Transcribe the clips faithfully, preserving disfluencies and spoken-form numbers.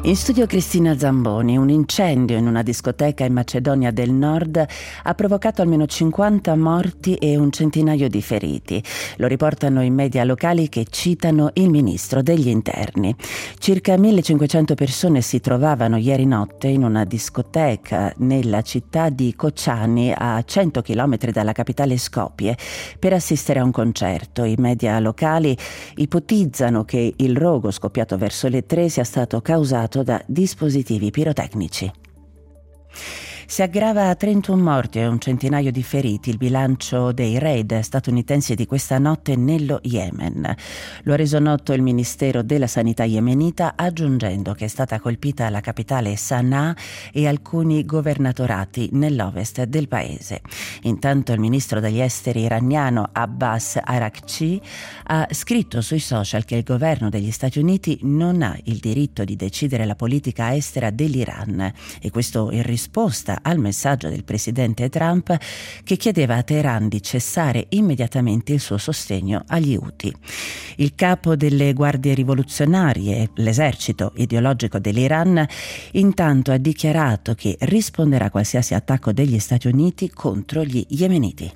In studio Cristina Zamboni. Un incendio in una discoteca in Macedonia del Nord ha provocato almeno cinquanta morti e un centinaio di feriti. Lo riportano i media locali che citano il ministro degli interni. Circa millecinquecento persone si trovavano ieri notte in una discoteca nella città di Kočani, a cento chilometri dalla capitale Skopje, per assistere a un concerto. I media locali ipotizzano che il rogo scoppiato verso le tre sia stato causato da dispositivi pirotecnici. Si aggrava a trentuno morti e un centinaio di feriti il bilancio dei raid statunitensi di questa notte nello Yemen. Lo ha reso noto il Ministero della Sanità yemenita, aggiungendo che è stata colpita la capitale Sana'a e alcuni governatorati nell'ovest del paese. Intanto il ministro degli esteri iraniano Abbas Araghchi ha scritto sui social che il governo degli Stati Uniti non ha il diritto di decidere la politica estera dell'Iran, e questo in risposta al messaggio del presidente Trump, che chiedeva a Teheran di cessare immediatamente il suo sostegno agli Houthi. Il capo delle guardie rivoluzionarie, l'esercito ideologico dell'Iran, intanto ha dichiarato che risponderà a qualsiasi attacco degli Stati Uniti contro gli yemeniti.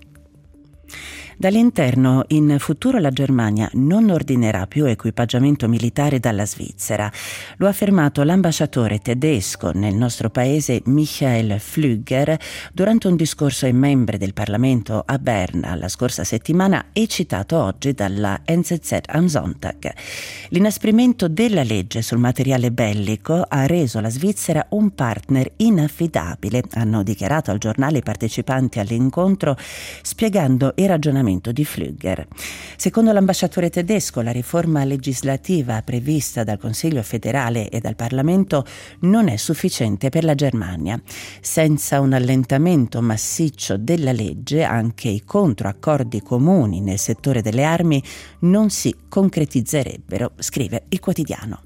Dall'interno, in futuro la Germania non ordinerà più equipaggiamento militare dalla Svizzera. Lo ha affermato l'ambasciatore tedesco nel nostro paese Michael Flügger durante un discorso ai membri del Parlamento a Berna la scorsa settimana e citato oggi dalla N Z Z am Sonntag. L'inasprimento della legge sul materiale bellico ha reso la Svizzera un partner inaffidabile, hanno dichiarato al giornale i partecipanti all'incontro, spiegando i ragionamenti di Flügger. Secondo l'ambasciatore tedesco, la riforma legislativa prevista dal Consiglio federale e dal Parlamento non è sufficiente per la Germania. Senza un allentamento massiccio della legge, anche i controaccordi comuni nel settore delle armi non si concretizzerebbero, scrive il quotidiano.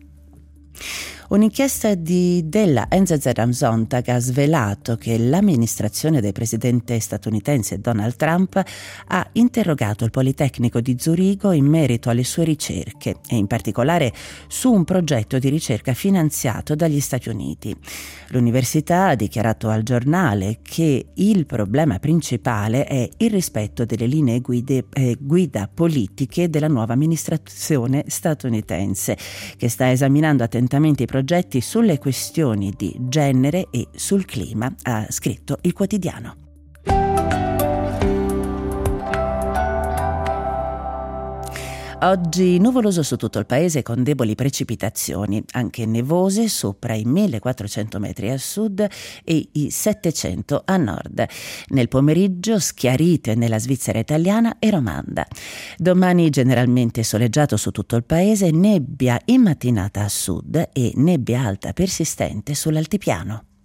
Un'inchiesta di, della N Z Z am Sonntag ha svelato che l'amministrazione del presidente statunitense Donald Trump ha interrogato il Politecnico di Zurigo in merito alle sue ricerche e in particolare su un progetto di ricerca finanziato dagli Stati Uniti. L'università ha dichiarato al giornale che il problema principale è il rispetto delle linee guide, eh, guida politiche della nuova amministrazione statunitense, che sta esaminando attentamente i progetti sulle questioni di genere e sul clima, ha scritto il quotidiano. Oggi nuvoloso su tutto il paese con deboli precipitazioni, anche nevose sopra i millequattrocento metri a sud e i settecento a nord. Nel pomeriggio schiarite nella Svizzera italiana e romanda. Domani generalmente soleggiato su tutto il paese, nebbia in mattinata a sud e nebbia alta persistente sull'altipiano.